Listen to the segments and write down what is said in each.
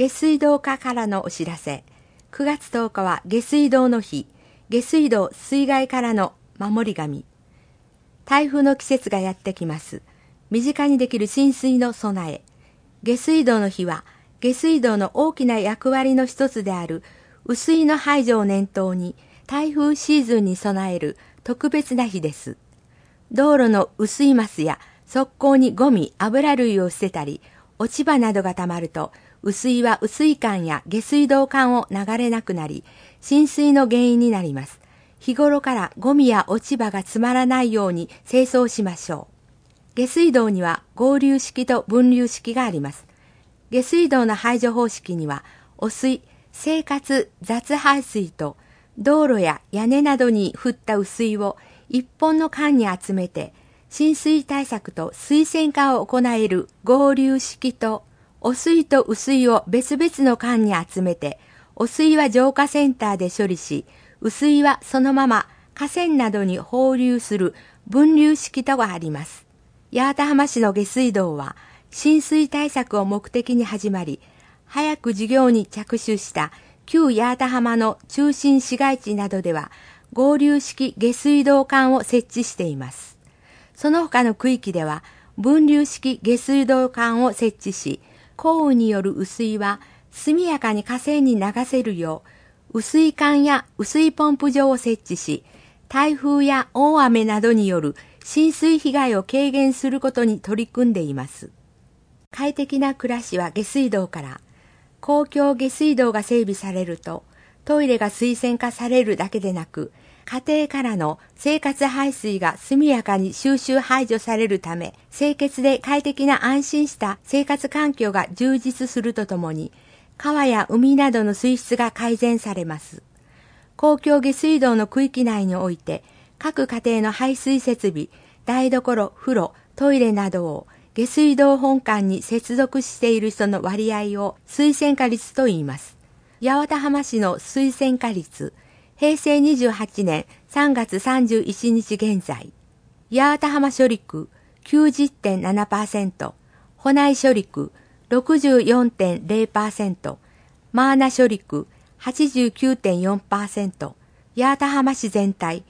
下水道課からのお知らせ。9月10日は下水道の日。下水道水害からの守り神。台風の季節がやってきます。身近にできる浸水の備え。下水道の日は、下水道の大きな役割の一つである雨水の排除を念頭に、台風シーズンに備える特別な日です。道路の雨水ますや側溝にゴミ、油類を捨てたり、落ち葉などがたまると、雨水は雨水管や下水道管を流れなくなり、浸水の原因になります。日頃からゴミや落ち葉が詰まらないように清掃しましょう。下水道には合流式と分流式があります。下水道の排除方式には、汚水、生活雑排水と、道路や屋根などに降った雨水を一本の管に集めて、浸水対策と水洗化を行える合流式と、汚水と雨水を別々の管に集めて、汚水は浄化センターで処理し、雨水はそのまま河川などに放流する分流式とがあります。八幡浜市の下水道は、浸水対策を目的に始まり、早く事業に着手した旧八幡浜の中心市街地などでは、合流式下水道管を設置しています。その他の区域では、分流式下水道管を設置し、降雨による雨水は速やかに河川に流せるよう、雨水管や雨水ポンプ場を設置し、台風や大雨などによる浸水被害を軽減することに取り組んでいます。快適な暮らしは下水道から。公共下水道が整備されると、トイレが水洗化されるだけでなく、家庭からの生活排水が速やかに収集排除されるため、清潔で快適な安心した生活環境が充実するとともに、川や海などの水質が改善されます。公共下水道の区域内において、各家庭の排水設備、台所、風呂、トイレなどを下水道本管に接続している人の割合を水洗化率と言います。八幡浜市の水洗化率、平成28年3月31日現在、八幡浜処理区 90.7%、保内処理区 64.0%、真穴処理区 89.4%、八幡浜市全体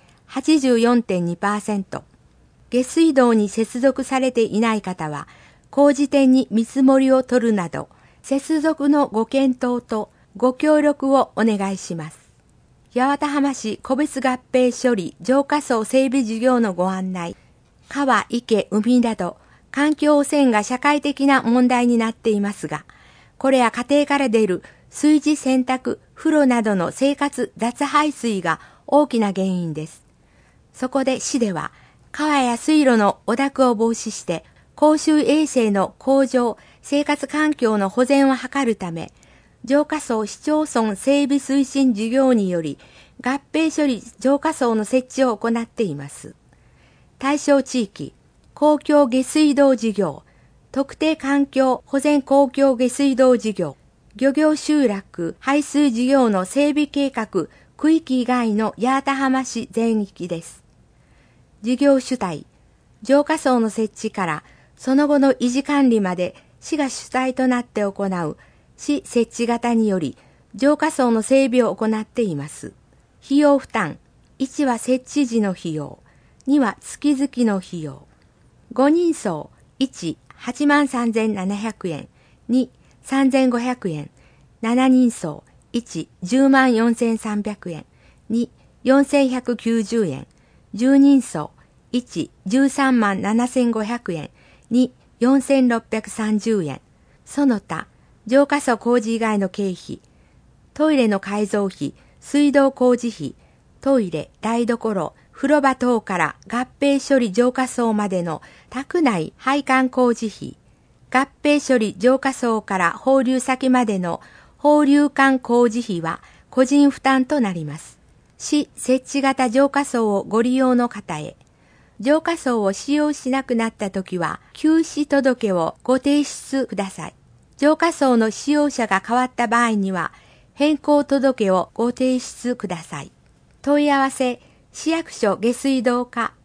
84.2%、下水道に接続されていない方は、工事店に見積もりを取るなど、接続のご検討とご協力をお願いします。八幡浜市個別合併処理浄化槽整備事業のご案内。川、池、海など、環境汚染が社会的な問題になっていますが、これや家庭から出る水事洗濯、風呂などの生活雑排水が大きな原因です。そこで市では、川や水路の汚濁を防止して、公衆衛生の向上、生活環境の保全を図るため、浄化槽市町村整備推進事業により、合併処理浄化槽の設置を行っています。対象地域、公共下水道事業、特定環境保全公共下水道事業、漁業集落排水事業の整備計画区域以外の八幡浜市全域です。事業主体、浄化槽の設置からその後の維持管理まで市が主体となって行う市設置型により浄化槽の整備を行っています。費用負担、1は設置時の費用、2は月々の費用。5人層、1、83,700円、2、3,500円。7人層、1、104,300円、2、4,190円。10人層、1、137,500円、2、4,630円。その他、浄化槽工事以外の経費、トイレの改造費、水道工事費、トイレ、台所、風呂場等から合併処理浄化槽までの宅内配管工事費、合併処理浄化槽から放流先までの放流管工事費は個人負担となります。市設置型浄化槽をご利用の方へ、浄化槽を使用しなくなったときは休止届をご提出ください。浄化槽の使用者が変わった場合には変更届をご提出ください。問い合わせ、市役所下水道課